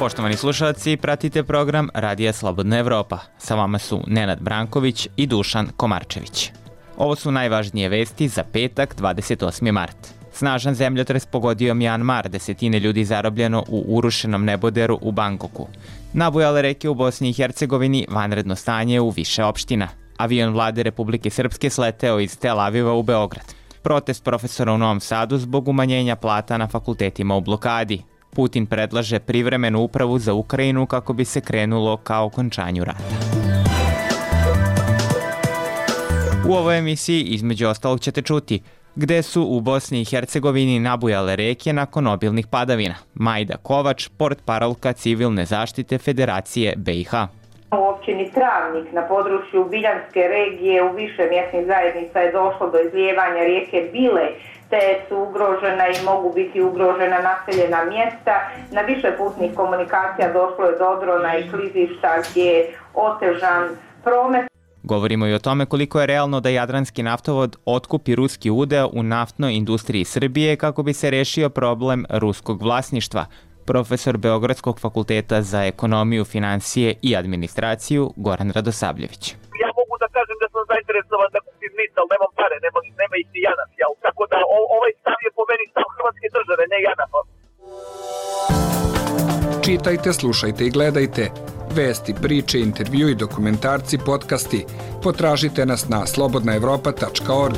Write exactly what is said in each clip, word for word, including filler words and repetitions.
Poštovani slušalci, pratite program Radija Slobodna Evropa. Sa vama su Nenad Branković i Dušan Komarčević. Ovo su najvažnije vesti za petak, dvadeset osmi mart. Snažan zemljotres pogodio Mjanmar, desetine ljudi zarobljeno u urušenom neboderu u Bangkoku. Nabujale reke u Bosni i Hercegovini, vanredno stanje u više opština. Avion vlade Republike Srpske sleteo iz Tel Aviva u Beograd. Protest profesora u Novom Sadu zbog umanjenja plata na fakultetima u blokadi. Putin predlaže privremenu upravu za Ukrajinu kako bi se krenulo ka okončanju rata. U ovoj emisiji između ostalog ćete čuti gde su u Bosni i Hercegovini nabujale reke nakon obilnih padavina. Majda Kovač, portparolka civilne zaštite Federacije B i H. U općini Travnik na području Biljanske regije u više mjesnih zajednica je došlo do izlijevanja rijeke Bile, te su ugrožena i mogu biti ugrožena naseljena mjesta. Na više putnih komunikacija došlo je do odrona i klizišta gdje je otežan promet. Govorimo i o tome koliko je realno da Jadranski naftovod otkupi ruski udeo u naftnoj industriji Srbije kako bi se rešio problem ruskog vlasništva. Profesor Beogradskog fakulteta za ekonomiju, financije i administraciju Goran Radosavljević. Ja mogu da kažem da sam zainteresovan da kupim nit, ali nemam pare, nema, nema ih ni Janaf. Ja. Tako da o, ovaj stav je po meni stav Hrvatske države, ne Janafa. Čitajte, slušajte i gledajte. Vesti, priče, intervju i dokumentarci, podcasti. Potražite nas na slobodna evropa tačka org.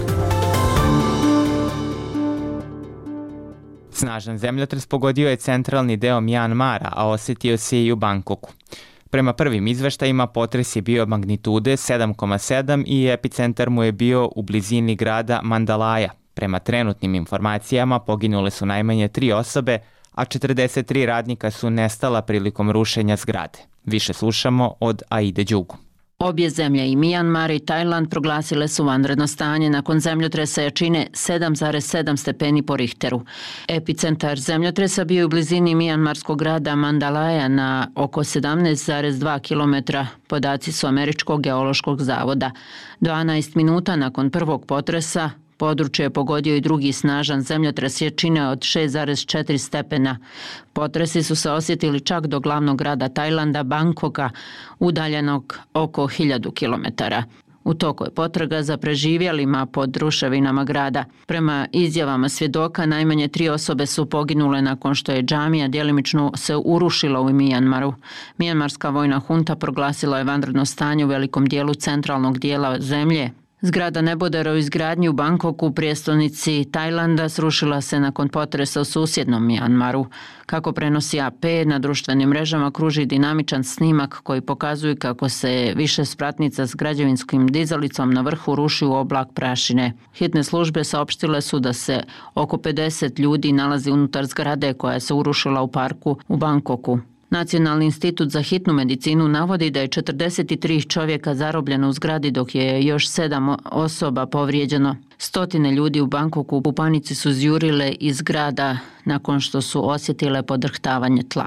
Snažan zemljotres pogodio je centralni deo Mjanmara, a osetio se i u Bangkoku. Prema prvim izveštajima potres je bio magnitude sedam zarez sedam i epicentar mu je bio u blizini grada Mandalaja. Prema trenutnim informacijama poginule su najmanje tri osobe, a četrdeset tri radnika su nestala prilikom rušenja zgrade. Više slušamo od Aide Đugu. Obje zemlje, i Mjanmar i Tajland, proglasile su vanredno stanje nakon zemljotresa jačine sedam zarez sedam stepeni po Richteru. Epicentar zemljotresa bio u blizini mjanmarskog grada Mandalaja na oko sedamnaest zarez dva kilometra, podaci su Američkog geološkog zavoda. dvanaest minuta nakon prvog potresa područje je pogodio i drugi snažan zemljotres jačine od šest zarez četiri stepena. Potresi su se osjetili čak do glavnog grada Tajlanda, Bangkoka, udaljenog oko hiljadu kilometara. U toku je potraga za preživjelima pod ruševinama grada. Prema izjavama svjedoka, najmanje tri osobe su poginule nakon što je džamija djelimično se urušila u Mjanmaru. Mjanmarska vojna hunta proglasila je vanredno stanje u velikom dijelu centralnog dijela zemlje. Zgrada nebodera u izgradnji u Bangkoku, prijestolnici Tajlanda, srušila se nakon potresa u susjednom Mjanmaru. Kako prenosi A P, na društvenim mrežama kruži dinamičan snimak koji pokazuje kako se više spratnica s građevinskim dizalicom na vrhu ruši u oblak prašine. Hitne službe saopštile su da se oko pedeset ljudi nalazi unutar zgrade koja se urušila u parku u Bangkoku. Nacionalni institut za hitnu medicinu navodi da je četrdeset tri čovjeka zarobljeno u zgradi dok je još sedam osoba povrijeđeno. Stotine ljudi u Bangkoku u panici su zjurile iz grada nakon što su osjetile podrhtavanje tla.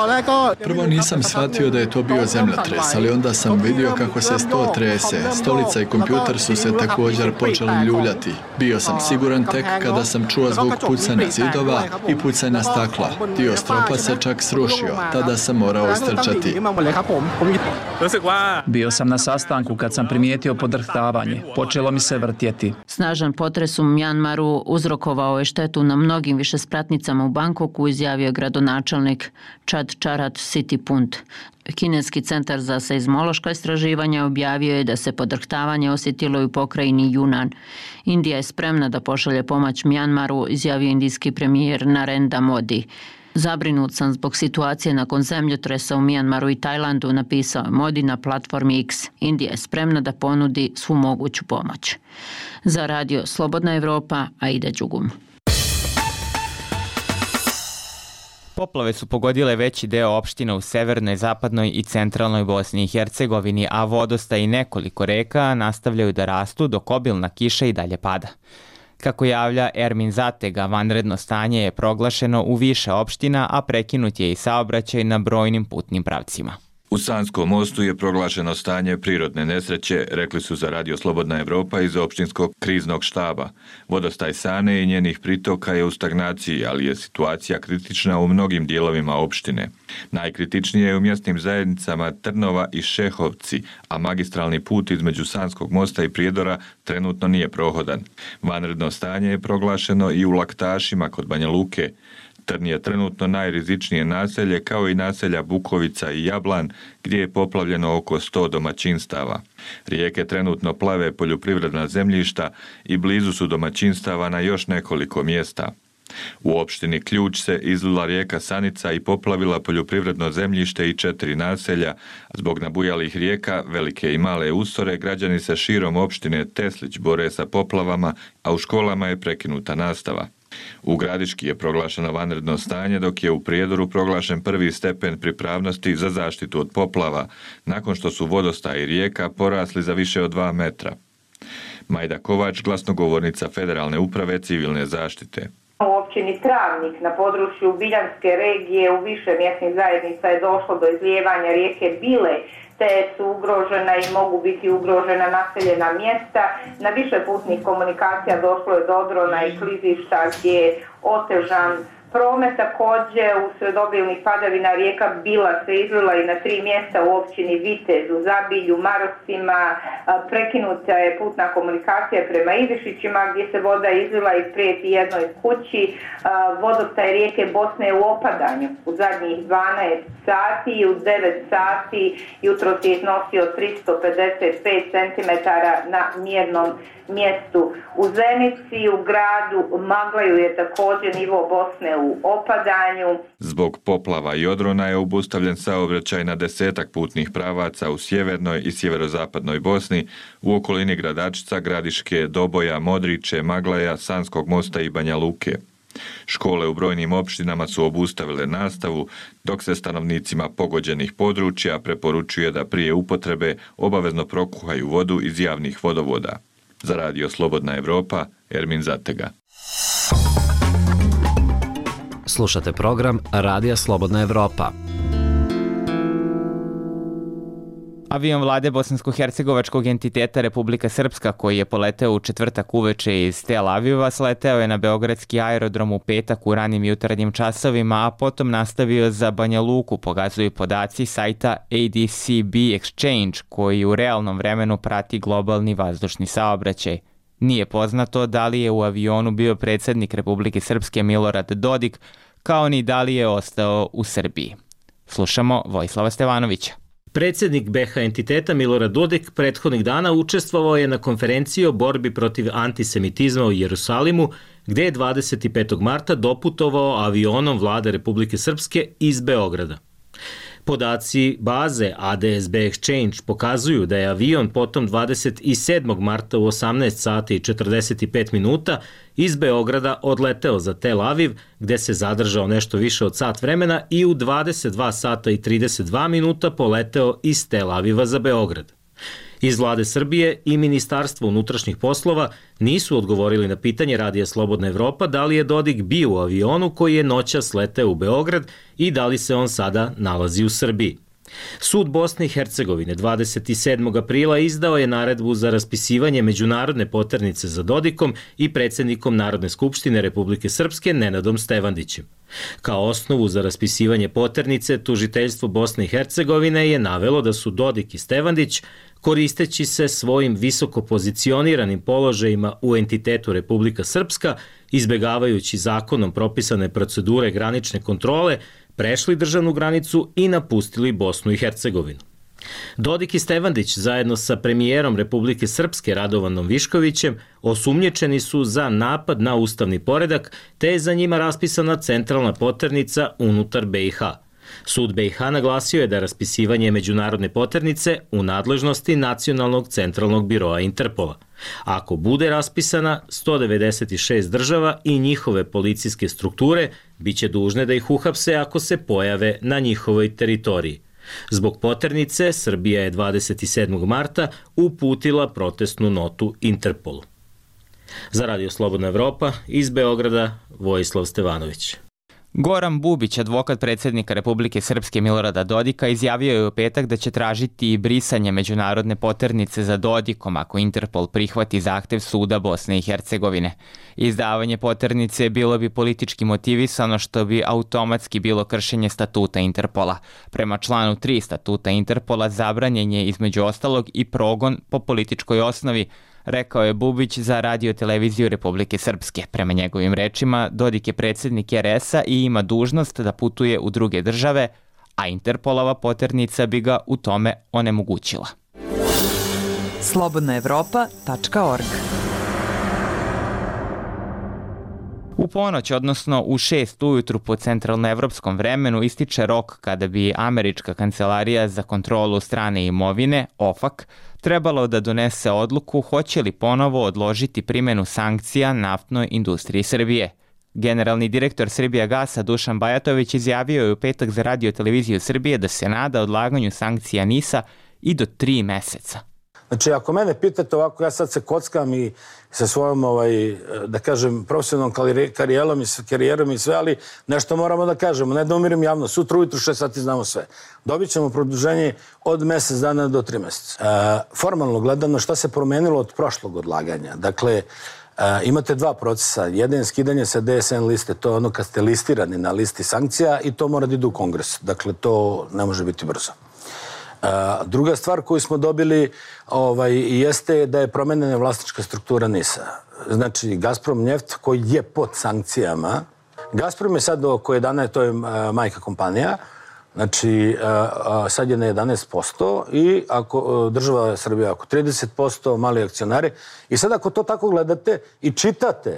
Prvo nisam shvatio da je to bio zemljotres, ali onda sam vidio kako se sto trese. Stolica i kompjuter su se također počeli ljuljati. Bio sam siguran tek kada sam čuo zvuk pucanja zidova i pucanja stakla. Dio stropa se čak srušio. Tada sam morao istrčati. Bio sam na sastanku kad sam primijetio podrhtavanje. Počelo mi se vrtjeti. Snažan potres u Mjanmaru uzrokovao je štetu na mnogim višespratnicama u Bangkoku, izjavio gradonačelnik Chadcharat Sitipund. Kineski centar za seizmološka istraživanja objavio je da se podrhtavanje osjetilo i u pokrajini Yunnan. Indija je spremna da pošalje pomoć Mjanmaru, izjavio indijski premijer Narendra Modi. Zabrinut sam zbog situacije nakon zemljotresa u Mjanmaru i Tajlandu, napisao je Modi na platformi X. Indija je spremna da ponudi svu moguću pomoć. Za radio Slobodna Evropa, Aida Đugum. Poplave su pogodile veći deo opština u severnoj, zapadnoj i centralnoj Bosni i Hercegovini, a vodostaj i nekoliko reka nastavljaju da rastu dok obilna kiša i dalje pada. Kako javlja Ermin Zatega, vanredno stanje je proglašeno u više opština, a prekinut je i saobraćaj na brojnim putnim pravcima. U Sanskom mostu je proglašeno stanje prirodne nesreće, rekli su za Radio Slobodna Evropa iz opštinskog kriznog štaba. Vodostaj Sane i njenih pritoka je u stagnaciji, ali je situacija kritična u mnogim dijelovima opštine. Najkritičnije je u mjesnim zajednicama Trnova i Šehovci, a magistralni put između Sanskog mosta i Prijedora trenutno nije prohodan. Vanredno stanje je proglašeno i u Laktašima kod Banja Luke. Trn je trenutno najrizičnije naselje, kao i naselja Bukovica i Jablan, gdje je poplavljeno oko sto domaćinstava. Rijeke trenutno plave poljoprivredna zemljišta i blizu su domaćinstava na još nekoliko mjesta. U opštini Ključ se izlila rijeka Sanica i poplavila poljoprivredno zemljište i četiri naselja. Zbog nabujalih rijeka, velike i male Ustore, građani se širom opštine Teslić bore sa poplavama, a u školama je prekinuta nastava. U Gradiški je proglašeno vanredno stanje, dok je u Prijedoru proglašen prvi stepen pripravnosti za zaštitu od poplava, nakon što su vodostaji rijeka porasli za više od dva metra. Majda Kovač, glasnogovornica Federalne uprave civilne zaštite. U općini Travnik na području Biljanske regije u više mjesnih zajednica je došlo do izlijevanja rijeke Bile, te su ugrožena i mogu biti ugrožena naseljena mjesta. Na više putnih komunikacija došlo je do odrona i klizišta gdje je otežan promet. Također usred obilnih padavina rijeka Bila se izlila i na tri mjesta u općini Vitez, u Zabilju, Marosima. Prekinuta je putna komunikacija prema Ivišićima gdje se voda izlila i prijeti jednoj kući. Vodostaj rijeke Bosne je u opadanju u zadnjih dvanaest sati i u devet sati jutros je iznosio tristo pedeset pet centimetara na mjernom mjestu. U Zenici, u gradu Maglaju je također nivo Bosne u opadanju. Zbog poplava i odrona je obustavljen saobraćaj na desetak putnih pravaca u sjevernoj i sjeverozapadnoj Bosni, u okolini Gradačca, Gradiške, Doboja, Modriče, Maglaja, Sanskog mosta i Banja Luke. Škole u brojnim opštinama su obustavile nastavu, dok se stanovnicima pogođenih područja preporučuje da prije upotrebe obavezno prokuhaju vodu iz javnih vodovoda. Za Radio Slobodna Evropa, Ermin Zatega. Slušate program Radija Slobodna Evropa. Avion vlade bosansko-hercegovačkog entiteta Republika Srpska, koji je poleteo u četvrtak uveče iz Tel Aviva, sleteo je na beogradski aerodrom u petak u ranim jutarnjim časovima, a potom nastavio za Banja Luku, pokazuju podaci sajta A D C B Exchange, koji u realnom vremenu prati globalni vazdušni saobraćaj. Nije poznato da li je u avionu bio predsjednik Republike Srpske Milorad Dodik, kao ni da li je ostao u Srbiji. Slušamo Vojislava Stevanovića. Predsjednik B H entiteta Milorad Dodik prethodnih dana učestvovao je na konferenciji o borbi protiv antisemitizma u Jerusalimu, gdje je dvadeset petog marta doputovao avionom vlade Republike Srpske iz Beograda. Podaci baze A D S B Exchange pokazuju da je avion potom dvadeset sedmog marta u osamnaest sati i četrdeset pet minuta iz Beograda odleteo za Tel Aviv, gdje se zadržao nešto više od sat vremena i u dvadeset dva sata i trideset dva minuta poleteo iz Tel Aviva za Beograd. Iz vlade Srbije i Ministarstvo unutrašnjih poslova nisu odgovorili na pitanje Radija Slobodna Evropa da li je Dodik bio u avionu koji je noćas leteo u Beograd i da li se on sada nalazi u Srbiji. Sud Bosne i Hercegovine dvadeset sedmog aprila izdao je naredbu za raspisivanje međunarodne poternice za Dodikom i predsjednikom Narodne skupštine Republike Srpske Nenadom Stevandićem. Kao osnovu za raspisivanje poternice, tužiteljstvo Bosne i Hercegovine je navelo da su Dodik i Stevandić, koristeći se svojim visoko pozicioniranim položajima u entitetu Republika Srpska, izbegavajući zakonom propisane procedure granične kontrole, prešli državnu granicu i napustili Bosnu i Hercegovinu. Dodik i Stevandić zajedno sa premijerom Republike Srpske Radovanom Viškovićem osumnjičeni su za napad na ustavni poredak, te je za njima raspisana centralna poternica unutar B i H. Sud B i H naglasio je da raspisivanje međunarodne poternice u nadležnosti Nacionalnog centralnog biroa Interpola. Ako bude raspisana, sto devedeset šest država i njihove policijske strukture biće dužne da ih uhapse ako se pojave na njihovoj teritoriji. Zbog poternice, Srbija je dvadeset sedmog marta uputila protestnu notu Interpolu. Za Radio Slobodna Evropa, iz Beograda, Vojislav Stevanović. Goran Bubić, advokat predsjednika Republike Srpske Milorada Dodika, izjavio je u petak da će tražiti brisanje međunarodne poternice za Dodikom ako Interpol prihvati zahtev suda Bosne i Hercegovine. Izdavanje poternice bilo bi politički motivisano, što bi automatski bilo kršenje statuta Interpola. Prema članu tri statuta Interpola zabranjen je između ostalog i progon po političkoj osnovi, rekao je Bubić za Radio televiziju Republike Srpske. Prema njegovim rečima, Dodik je predsjednik er es a i ima dužnost da putuje u druge države, a Interpolova poternica bi ga u tome onemogućila. slobodna evropa tačka org U ponoć, odnosno u šest ujutru po centralnoevropskom vremenu, ističe rok kada bi Američka kancelarija za kontrolu strane imovine, O F A C, trebalo da donese odluku hoće li ponovo odložiti primjenu sankcija naftnoj industriji Srbije. Generalni direktor Srbijagasa Dušan Bajatović izjavio je u petak za Radio televiziju Srbije da se nada odlaganju sankcija NIS-a i do tri meseca. Znači, ako mene pitate ovako, ja sad se kockam i sa svojom, ovaj, da kažem, profesionalnom karijerom i karijerom i sve, ali nešto moramo da kažemo, ne da umirim javno. Sutra ujutru šest sati znamo sve. Dobit ćemo produženje od mjesec dana do tri mjeseca. E, formalno gledano, šta se promenilo od prošlog odlaganja? Dakle, e, imate dva procesa. Jedan je skidanje sa D S N liste, to je ono kad ste listirani na listi sankcija i to mora da ide u Kongres. Dakle, to ne može biti brzo. Druga stvar koju smo dobili ovaj, jeste da je promenjena vlasnička struktura NIS-a. Znači, Gazprom Neft koji je pod sankcijama. Gazprom je sad oko jedanaest, to je majka kompanija, znači sad je na jedanaest posto i ako država Srbija oko trideset posto, mali akcionari. I sad ako to tako gledate i čitate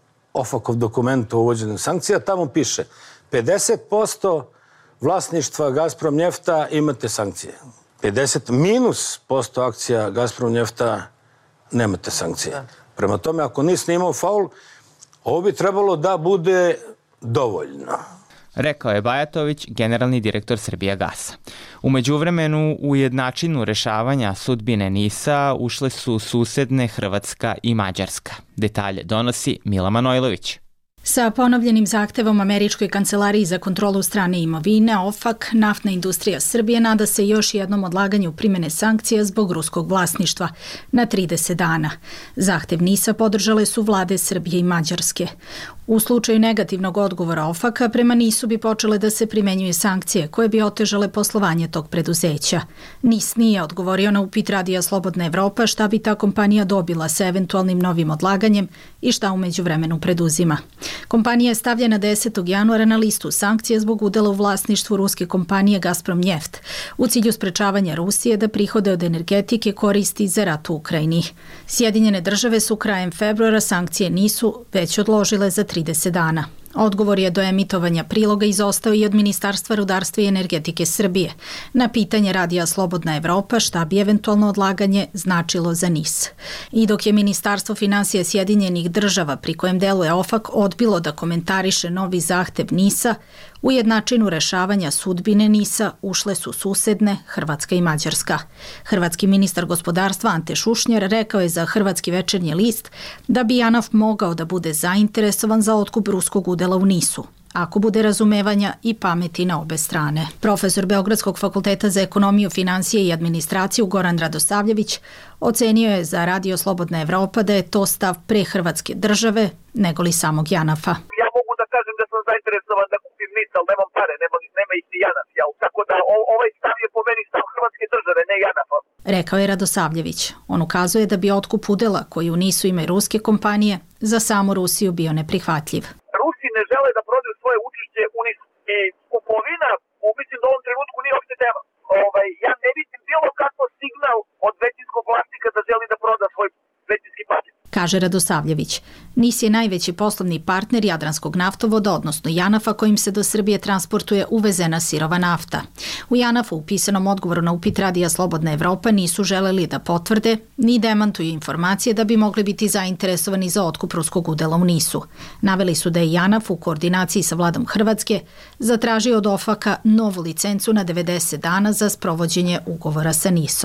O F A C-ov dokument o uvođenju sankcija, tamo piše pedeset posto vlasništva Gazprom Njefta imate sankcije. pedeset minus posto akcija Gazprom Njefta nemate sankcije. Prema tome, ako nisi imao faul, ovo bi trebalo da bude dovoljno. Rekao je Bajatović, generalni direktor Srbijagasa. U međuvremenu, u jednačinu rešavanja sudbine NIS-a ušle su susedne Hrvatska i Mađarska. Detalje donosi Mila Manojlović. Sa ponovljenim zahtevom Američkoj kancelariji za kontrolu strane imovine, O F A C, naftna industrija Srbije nada se još jednom odlaganju primjene sankcija zbog ruskog vlasništva na trideset dana. Zahtev NIS-a podržale su vlade Srbije i Mađarske. U slučaju negativnog odgovora O F A C-a prema NIS-u bi počele da se primenjuje sankcije koje bi otežale poslovanje tog preduzeća. NIS nije odgovorio na upit Radija Slobodna Evropa šta bi ta kompanija dobila sa eventualnim novim odlaganjem i šta umeđu vremenu preduzima. Kompanija je stavljena desetog januara na listu sankcija zbog udela u vlasništvu ruske kompanije Gazprom Neft u cilju sprečavanja Rusije da prihode od energetike koristi za rat u Ukrajini. Sjedinjene države su krajem februara sankcije NIS-u već odložile za trideset dana. Odgovor je do emitovanja priloga izostao i od Ministarstva rudarstva i energetike Srbije na pitanje Radija Slobodna Evropa šta bi eventualno odlaganje značilo za NIS. I dok je Ministarstvo finansija Sjedinjenih država, pri kojem deluje O F A C, odbilo da komentariše novi zahtev NIS-a, u jednačinu rešavanja sudbine NIS-a ušle su susedne Hrvatska i Mađarska. Hrvatski ministar gospodarstva Ante Šušnjar rekao je za Hrvatski večernji list da bi JANAF mogao da bude zainteresovan za otkup ruskog udela u NIS-u, ako bude razumevanja i pameti na obe strane. Profesor Beogradskog fakulteta za ekonomiju, finansije i administraciju Goran Radosavljević ocenio je za Radio Slobodna Evropa da je to stav pre Hrvatske države nego li samog JANAF-a. Ja mogu da kažem da sam zainteresovan da kupim NIS, ali nemam pare, nema, nema ih ni JANAF. Ja, tako da o, ovaj stav je po meni stav Hrvatske države, ne JANAF-a. Rekao je Radosavljević. On ukazuje da bi otkup udela koji u NIS-u imaju ruske kompanije za samu Rusiju bio neprihvatljiv. Rusi ne žele da prodaju svoje učešće u NIS-u i kupovina, mislim da u ovom trenutku nije uopšte tema. Ovaj, ja ne vidim bilo kakvo signal od većinskog vlasnika da želi da proda svoj većinski paket. Kaže Radosavljević. NIS je najveći poslovni partner Jadranskog naftovoda, odnosno JANAF-a, kojim se do Srbije transportuje uvezena sirova nafta. U JANAF-u u pisanom odgovoru na upit Radija Slobodna Evropa nisu želeli da potvrde ni demantuju informacije da bi mogli biti zainteresovani za otkup ruskog udela u NIS-u. Naveli su da je JANAF u koordinaciji sa vladom Hrvatske zatražio od O F A C-a novu licencu na devedeset dana za sprovođenje ugovora sa NIS-om.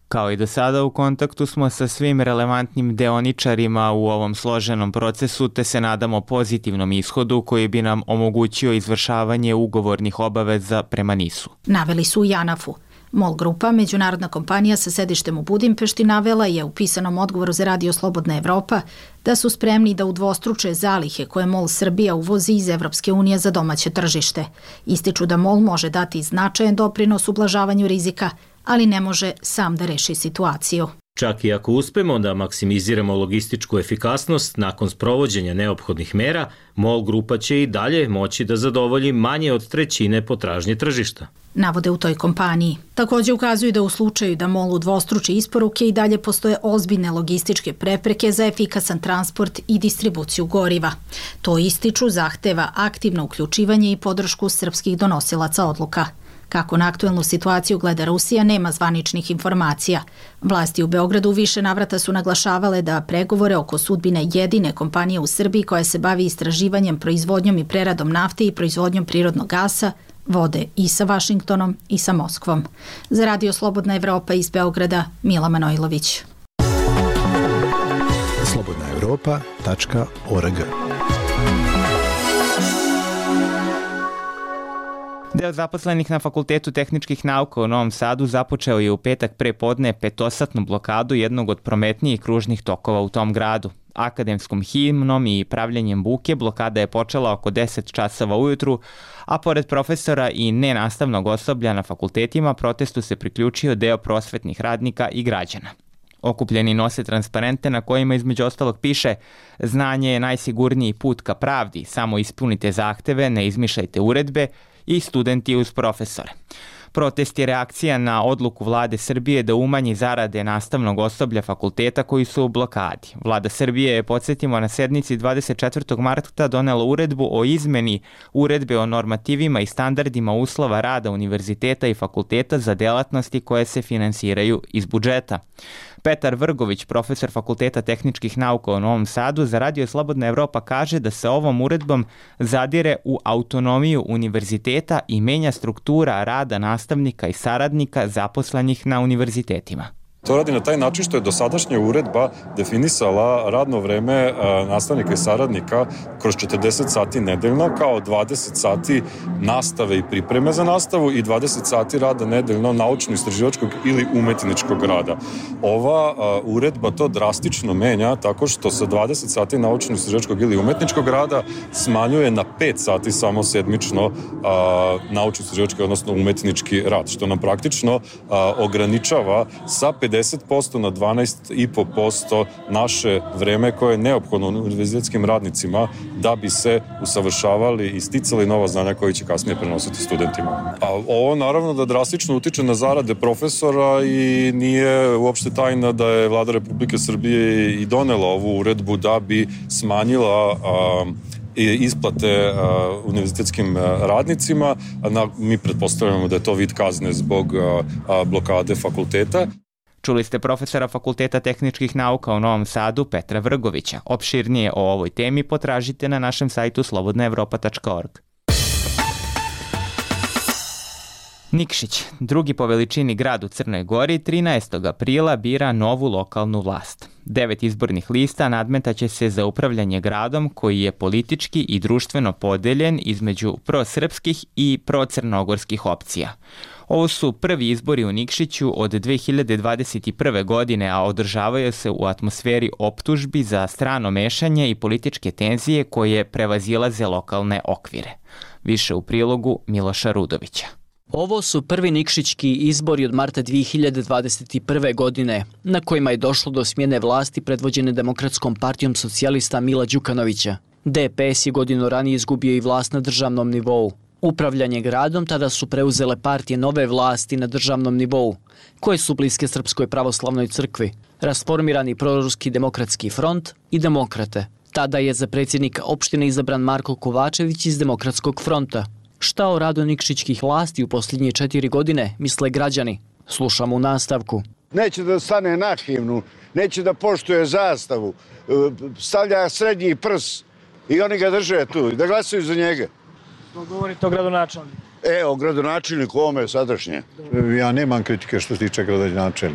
Kao i do sada, u kontaktu smo sa svim relevantnim deoničarima u ovom složenom procesu, te se nadamo pozitivnom ishodu koji bi nam omogućio izvršavanje ugovornih obaveza prema NIS-u. Naveli su u Janafu. MOL Grupa, međunarodna kompanija sa sedištem u Budimpešti, navela je u pisanom odgovoru za Radio Slobodna Evropa da su spremni da udvostruče zalihe koje MOL Srbija uvozi iz Evropske unije za domaće tržište. Ističu da MOL može dati značajan doprinos ublažavanju rizika, ali ne može sam da reši situaciju. Čak i ako uspemo da maksimiziramo logističku efikasnost nakon sprovođenja neophodnih mera, MOL Grupa će i dalje moći da zadovolji manje od trećine potražnje tržišta. Navode u toj kompaniji. Također ukazuju da u slučaju da MOL udvostruči isporuke i dalje postoje ozbiljne logističke prepreke za efikasan transport i distribuciju goriva. To ističu zahteva aktivno uključivanje i podršku srpskih donosilaca odluka. Kako na aktuelnu situaciju gleda Rusija, nema zvaničnih informacija. Vlasti u Beogradu u više navrata su naglašavale da pregovore oko sudbine jedine kompanije u Srbiji koja se bavi istraživanjem, proizvodnjom i preradom nafte i proizvodnjom prirodnog gasa vode i sa Vašingtonom i sa Moskvom. Za Radio Slobodna Evropa iz Beograda, Mila Manojlović. slobodna evropa tačka org. Deo zaposlenih na Fakultetu tehničkih nauka u Novom Sadu započeo je u petak pre podne petosatnu blokadu jednog od prometnijih kružnih tokova u tom gradu. Akademskom himnom i pravljenjem buke blokada je počela oko deset časova ujutru, a pored profesora i nenastavnog osoblja na fakultetima protestu se priključio deo prosvetnih radnika i građana. Okupljeni nose transparente na kojima između ostalog piše: znanje je najsigurniji put ka pravdi, samo ispunite zahteve, ne izmišljajte uredbe, i studenti uz profesore. Protest je reakcija na odluku Vlade Srbije da umanji zarade nastavnog osoblja fakulteta koji su u blokadi. Vlada Srbije je, podsjetimo, na sednici dvadeset četvrtog marta donela uredbu o izmeni uredbe o normativima i standardima uslova rada univerziteta i fakulteta za delatnosti koje se finansiraju iz budžeta. Petar Vrgović, profesor Fakulteta tehničkih nauka u Novom Sadu, za Radio Slobodna Evropa kaže da se ovom uredbom zadire u autonomiju univerziteta i menja struktura rada nastavnika i saradnika zaposlenih na univerzitetima. To radi na taj način što je dosadašnja uredba definisala radno vreme nastavnika i saradnika kroz četrdeset sati nedeljno kao dvadeset sati nastave i pripreme za nastavu i dvadeset sati rada nedeljno naučno-istraživačkog ili umetničkog rada. Ova uredba to drastično menja tako što sa dvadeset sati naučno-istraživačkog ili umetničkog rada smanjuje na pet sati samo sedmično naučno-istraživački, odnosno umetnički rad, što nam praktično ograničava sa pedeset posto na dvanaest i po posto naše vreme koje je neophodno univerzitetskim radnicima da bi se usavršavali i sticali nova znanja koji će kasnije prenositi studentima. A ovo naravno da drastično utiče na zarade profesora i nije uopšte tajna da je Vlada Republike Srbije i donela ovu uredbu da bi smanjila a, isplate uh, univerzitetskim uh, radnicima. Na, mi pretpostavljamo da je to vid kazne zbog uh, uh, blokade fakulteta. Čuli ste profesora Fakulteta tehničkih nauka u Novom Sadu Petra Vrgovića. Opširnije o ovoj temi potražite na našem sajtu slobodna evropa tačka org. Nikšić, drugi po veličini grad u Crnoj Gori, trinaestog aprila bira novu lokalnu vlast. Devet izbornih lista nadmetaće se za upravljanje gradom koji je politički i društveno podeljen između prosrpskih i procrnogorskih opcija. Ovo su prvi izbori u Nikšiću od dve hiljade dvadeset prve. godine, a održavaju se u atmosferi optužbi za strano mešanje i političke tenzije koje prevazilaze lokalne okvire. Više u prilogu Miloša Rudovića. Ovo su prvi nikšićki izbori od marta dve hiljade dvadeset prve. godine, na kojima je došlo do smjene vlasti predvođene Demokratskom partijom socijalista Mila Đukanovića. D P S je godinu ranije izgubio i vlast na državnom nivou. Upravljanje gradom tada su preuzele partije nove vlasti na državnom nivou, koje su bliske Srpskoj pravoslavnoj crkvi, rasformirani proruski demokratski front i demokrate. Tada je za predsjednika opštine izabran Marko Kovačević iz Demokratskog fronta. Šta o radu nikšićkih vlasti u posljednje četiri godine misle građani? Slušamo u nastavku. Neće da stane na himnu, neće da poštuje zastavu, stavlja srednji prs i oni ga drže tu i da glasaju za njega. Što govorite o gradonačelniku? E, o gradonačelniku, ovome sadašnje. Ja nemam kritike što se tiče gradonačelnika.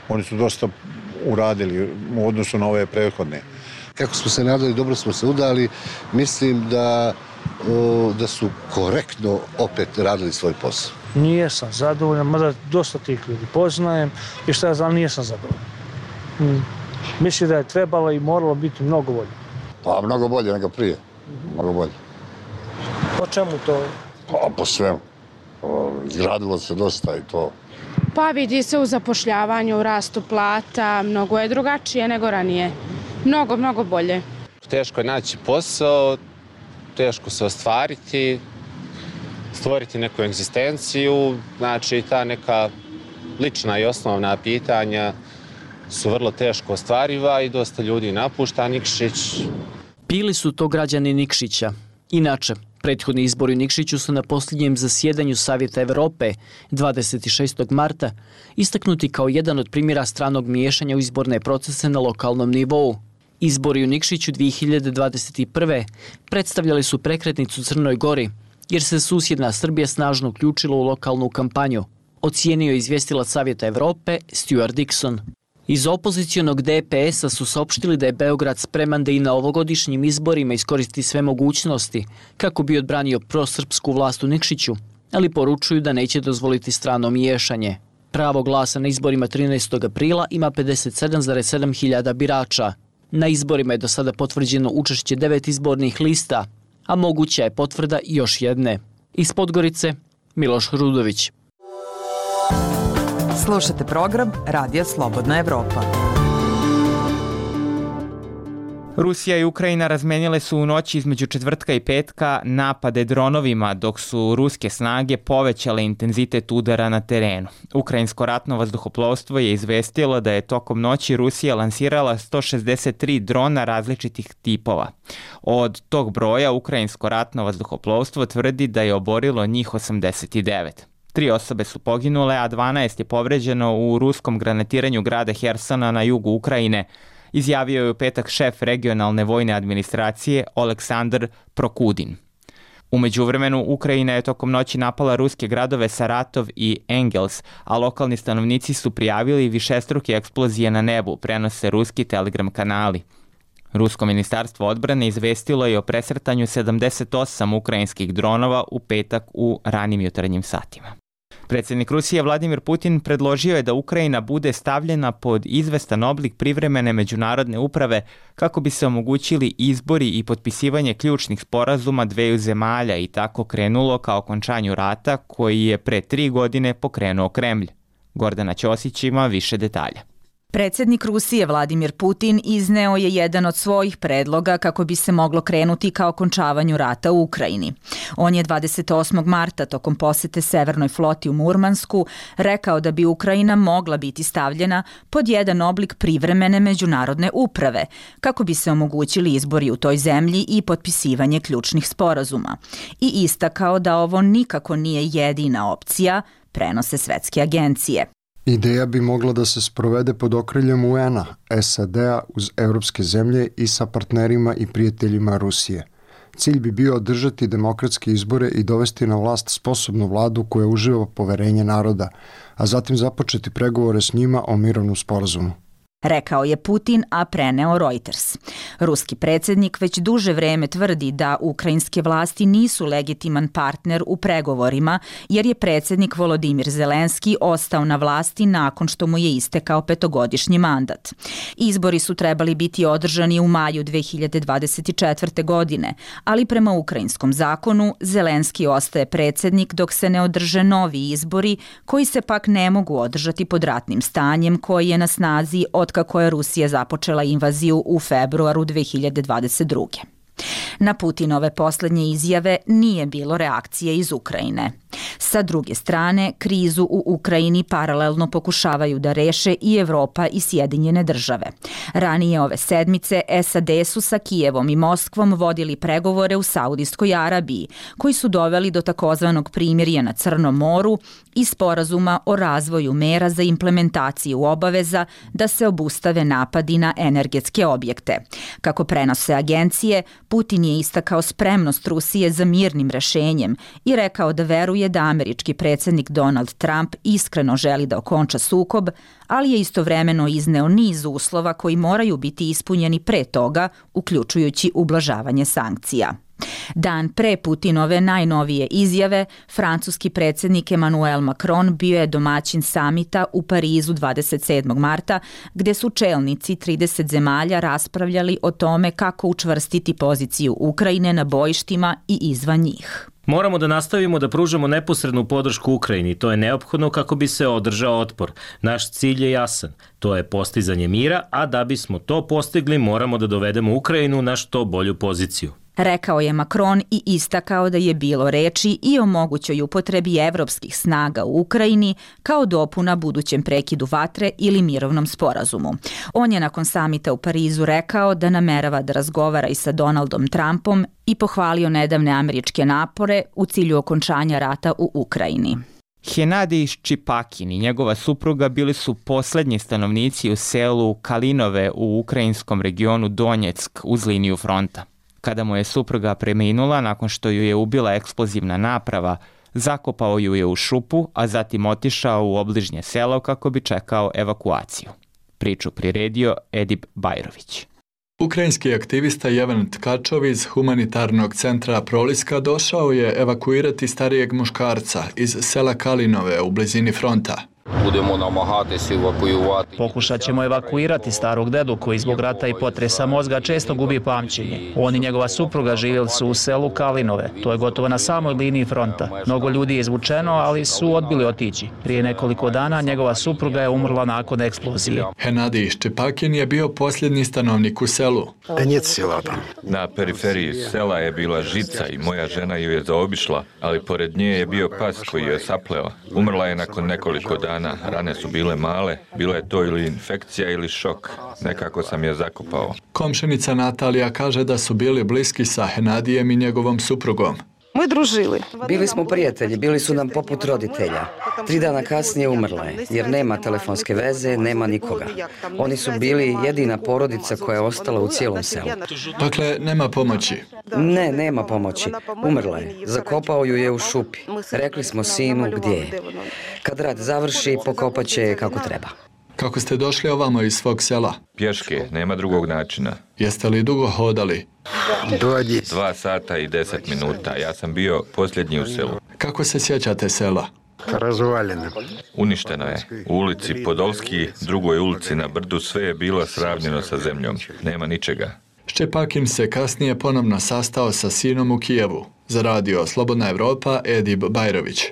Oni su dosta uradili u odnosu na ove prethodne. Kako smo se nadali, dobro smo se udali. Mislim da, o, da su korektno opet radili svoj posao. Nijesam zadovoljan, mada dosta tih ljudi poznajem i šta ja znam, nijesam zadovoljan. Mislim da je trebalo i moralo biti mnogo bolje. Pa mnogo bolje nego prije. Mnogo bolje. Po čemu to? Pa po svemu. Izgradilo se dosta i to. Pa vidi se u zapošljavanju, u rastu plata, mnogo je drugačije nego ranije. Mnogo, mnogo bolje. Teško je naći posao, teško se ostvariti, stvoriti neku egzistenciju, znači ta neka lična i osnovna pitanja su vrlo teško ostvariva i dosta ljudi napušta Nikšić. Bili su to građani Nikšića. Inače, prethodni izbori u Nikšiću su na posljednjem zasjedanju Savjeta Evrope dvadeset šestog marta istaknuti kao jedan od primjera stranog miješanja u izborne procese na lokalnom nivou. Izbori u Nikšiću dvije hiljade dvadeset prve. predstavljali su prekretnicu Crnoj Gori, jer se susjedna Srbija snažno uključila u lokalnu kampanju, ocijenio je izvjestilac Savjeta Evrope Stuart Dixon. Iz opozicionog D P S-a su saopštili da je Beograd spreman da i na ovogodišnjim izborima iskoristi sve mogućnosti kako bi odbranio prosrpsku vlast u Nikšiću, ali poručuju da neće dozvoliti strano miješanje. Pravo glasa na izborima trinaestog aprila ima pedeset sedam zarez sedam hiljada birača. Na izborima je do sada potvrđeno učešće devet izbornih lista, a moguća je potvrda još jedne. Iz Podgorice, Miloš Rudović. Slušate program Radija Slobodna Evropa. Rusija i Ukrajina razmenile su u noći između četvrtka i petka napade dronovima, dok su ruske snage povećale intenzitet udara na terenu. Ukrajinsko ratno vazduhoplovstvo je izvestilo da je tokom noći Rusija lansirala sto šezdeset tri drona različitih tipova. Od tog broja Ukrajinsko ratno vazduhoplovstvo tvrdi da je oborilo njih osamdeset devet. Tri osobe su poginule, a dvanaest je povređeno u ruskom granatiranju grada Hersona na jugu Ukrajine, izjavio je u petak šef regionalne vojne administracije Oleksandr Prokudin. U međuvremenu, Ukrajina je tokom noći napala ruske gradove Saratov i Engels, a lokalni stanovnici su prijavili višestruke eksplozije na nebu, prenose ruski telegram kanali. Rusko ministarstvo odbrane izvestilo je o presretanju sedamdeset osam ukrajinskih dronova u petak u ranim jutarnjim satima. Predsjednik Rusije Vladimir Putin predložio je da Ukrajina bude stavljena pod izvestan oblik privremene međunarodne uprave kako bi se omogućili izbori i potpisivanje ključnih sporazuma dveju zemalja i tako krenulo ka okončanju rata koji je pre tri godine pokrenuo Kremlj. Gordana Ćosić ima više detalja. Predsjednik Rusije Vladimir Putin izneo je jedan od svojih predloga kako bi se moglo krenuti ka okončavanju rata u Ukrajini. On je dvadeset osmog marta tokom posete Severnoj floti u Murmansku rekao da bi Ukrajina mogla biti stavljena pod jedan oblik privremene međunarodne uprave kako bi se omogućili izbori u toj zemlji i potpisivanje ključnih sporazuma. I istakao da ovo nikako nije jedina opcija, prenose svetske agencije. Ideja bi mogla da se sprovede pod okriljem U N-a, S A D-a uz evropske zemlje i sa partnerima i prijateljima Rusije. Cilj bi bio održati demokratske izbore i dovesti na vlast sposobnu vladu koja uživa poverenje naroda, a zatim započeti pregovore s njima o mirovnom sporazumu. Rekao je Putin, a preneo Reuters. Ruski predsjednik već duže vreme tvrdi da ukrajinske vlasti nisu legitiman partner u pregovorima, jer je predsjednik Volodimir Zelenski ostao na vlasti nakon što mu je istekao petogodišnji mandat. Izbori su trebali biti održani u maju dve hiljade dvadeset četvrte. godine, ali prema ukrajinskom zakonu Zelenski ostaje predsjednik dok se ne održe novi izbori koji se pak ne mogu održati pod ratnim stanjem koji je na snazi od kako je Rusija započela invaziju u februaru dve hiljade dvadeset druge. Na Putinove posljednje izjave nije bilo reakcije iz Ukrajine. Sa druge strane, krizu u Ukrajini paralelno pokušavaju da reše i Evropa i Sjedinjene države. Ranije ove sedmice S A D su sa Kijevom i Moskvom vodili pregovore u Saudijskoj Arabiji, koji su doveli do takozvanog primirja na Crnom moru i sporazuma o razvoju mera za implementaciju obaveza da se obustave napadi na energetske objekte. Kako prenose agencije, Putin je istakao spremnost Rusije za mirnim rešenjem i rekao da veruje da američki predsjednik Donald Trump iskreno želi da okonča sukob, ali je istovremeno izneo niz uslova koji moraju biti ispunjeni pre toga, uključujući ublažavanje sankcija. Dan pre Putinove najnovije izjave, francuski predsjednik Emmanuel Macron bio je domaćin samita u Parizu dvadeset sedmog marta, gdje su čelnici trideset zemalja raspravljali o tome kako učvrstiti poziciju Ukrajine na bojištima i izvan njih. Moramo da nastavimo da pružamo neposrednu podršku Ukrajini. To je neophodno kako bi se održao otpor. Naš cilj je jasan. To je postizanje mira, a da bismo to postigli moramo da dovedemo Ukrajinu na što bolju poziciju. Rekao je Macron i istakao da je bilo reči i o mogućoj upotrebi evropskih snaga u Ukrajini kao dopuna budućem prekidu vatre ili mirovnom sporazumu. On je nakon samita u Parizu rekao da namerava da razgovara i sa Donaldom Trumpom i pohvalio nedavne američke napore u cilju okončanja rata u Ukrajini. Henadij Ščipakin i njegova supruga bili su posljednji stanovnici u selu Kalinove u ukrajinskom regionu Donjeck uz liniju fronta. Kada mu je supruga preminula nakon što ju je ubila eksplozivna naprava, zakopao ju je u šupu, a zatim otišao u obližnje selo kako bi čekao evakuaciju. Priču priredio Edip Bajrović. Ukrajinski aktivista Jevan Tkačov iz humanitarnog centra Proliska došao je evakuirati starijeg muškarca iz sela Kalinove u blizini fronta. Budemo namagati evakuirati. Pokušat ćemo evakuirati starog dedu koji zbog rata i potresa mozga često gubi pamćenje. On i njegova supruga živjeli su u selu Kalinove. To je gotovo na samoj liniji fronta. Mnogo ljudi je izvučeno, ali su odbili otići. Prije nekoliko dana njegova supruga je umrla nakon eksplozije. Henadij Ščipakin je bio posljednji stanovnik u selu. Na periferiji sela je bila žica i moja žena ju je zaobišla, ali pored nje je bio pas koji je sapleo. Umrla je nakon nekoliko dana. Rane su bile male, bila je to ili infekcija ili šok. Nekako sam je zakopao. Komšenica Natalija kaže da su bili bliski sa Henadijem i njegovom suprugom. Mi družili. Bili smo prijatelji, bili su nam poput roditelja. Tri dana kasnije umrla je, jer nema telefonske veze, nema nikoga. Oni su bili jedina porodica koja je ostala u cijelom selu. Dakle, nema pomoći? Ne, nema pomoći. Umrla je. Zakopao ju je u šupi. Rekli smo sinu gdje je. Kad rad završi, pokopat će je kako treba. Kako ste došli ovamo iz svog sela? Pješke, nema drugog načina. Jeste li dugo hodali? Dva sata i deset minuta. Ja sam bio posljednji u selu. Kako se sjećate sela? Razvaljene. Uništeno je. U ulici Podolski, drugoj ulici na brdu, sve je bilo sravnjeno sa zemljom. Nema ničega. Ščipakin se kasnije ponovno sastao sa sinom u Kijevu. Za radio Slobodna Evropa, Edip Bajrović.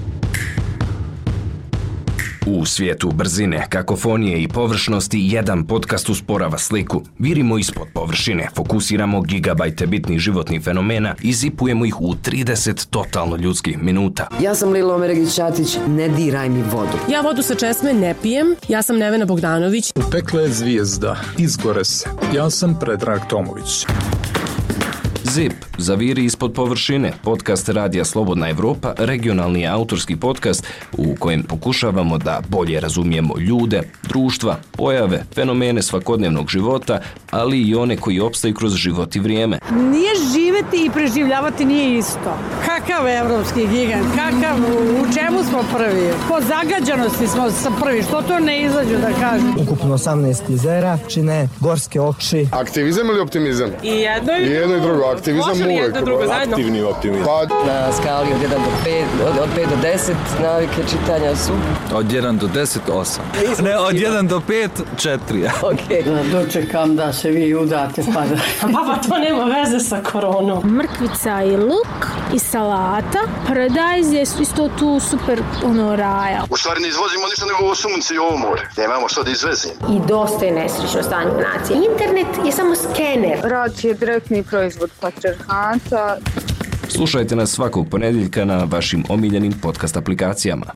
U svijetu brzine, kakofonije i površnosti jedan podcast usporava sliku. Virimo ispod površine, fokusiramo gigabajte bitnih životnih fenomena i zipujemo ih u trideset totalno ljudskih minuta. Ja sam Lilo Omeregić-Ćatić, ne diraj mi vodu. Ja vodu sa česme ne pijem, ja sam Nevena Bogdanović. U pekle je zvijezda, izgore se. Ja sam Predrag Tomović. Zip, zaviri ispod površine, podcast Radija Slobodna Evropa, regionalni autorski podcast u kojem pokušavamo da bolje razumijemo ljude, društva, pojave, fenomene svakodnevnog života, ali i one koji opstaju kroz život i vrijeme. Nije živeti i preživljavati nije isto. Kakav evropski gigant, kakav, u čemu smo prvi? Po zagađanosti smo sa prvi, što to ne izađu da kažu? Ukupno osamnaest jezera, čine gorske oči. Aktivizam ili optimizam? I jedno i, I jedno i drugo. Aktivizam uvijek. Aktivni optimizam. Pa, na skali od jedan do pet, od, od pet do deset navike čitanja su? Od jedan do deset, osam. Ne, od jedan do pet, četiri. Ok. Da dočekam da se vi udate pa da... Papa, to nema veze sa koronom. Mrkvica i luk i salata. Paradajz je isto tu super ono raja. U stvari ne izvozimo ništa nego ovo sunce i ovo more. Nemamo što da izvezimo. I dosta je nesrećno stanje u naciji. Internet je samo skener. Rad je direktni proizvod patriarhata. Slušajte nas svakog ponedjeljka na vašim omiljenim podcast aplikacijama.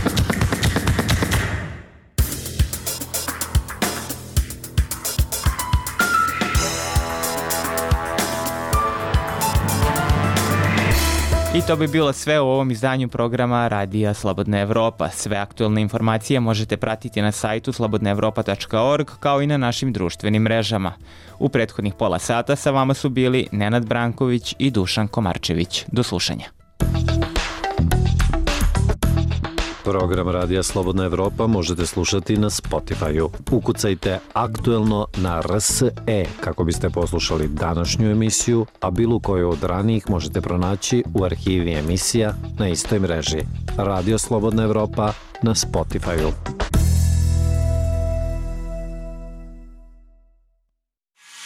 I to bi bilo sve u ovom izdanju programa Radija Slobodna Evropa. Sve aktualne informacije možete pratiti na sajtu slobodna evropa tačka org kao i na našim društvenim mrežama. U prethodnih pola sata sa vama su bili Nenad Branković i Dušan Komarčević. Do slušanja. Program Radija Slobodna Evropa možete slušati na Spotify-u. Ukucajte aktuelno na R S E kako biste poslušali današnju emisiju, a bilo koju od ranijih možete pronaći u arhivi emisija na istoj mreži. Radio Slobodna Evropa na Spotify-u.